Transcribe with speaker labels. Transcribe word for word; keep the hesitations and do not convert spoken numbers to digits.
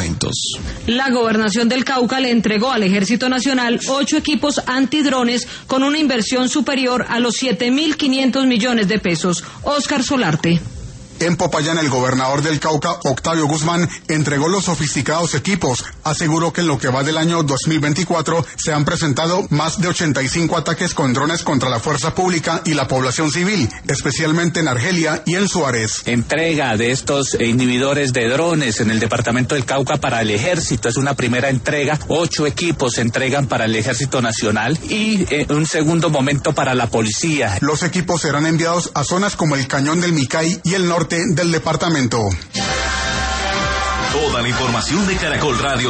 Speaker 1: departamentos.
Speaker 2: La gobernación del Cauca le entregó al Ejército Nacional ocho equipos antidrones con una inversión superior a los siete mil quinientos millones de pesos. Óscar Solarte.
Speaker 3: En Popayán, el gobernador del Cauca, Octavio Guzmán, entregó los sofisticados equipos. Aseguró que en lo que va del año dos mil veinticuatro se han presentado más de ochenta y cinco ataques con drones contra la fuerza pública y la población civil, especialmente en Argelia y en Suárez.
Speaker 4: Entrega de estos inhibidores de drones en el departamento del Cauca para el ejército. Es una primera entrega. Ocho equipos se entregan para el Ejército Nacional y en un segundo momento para la policía.
Speaker 3: Los equipos serán enviados a zonas como el Cañón del Micay y el norte del departamento.
Speaker 1: Toda la información de Caracol Radio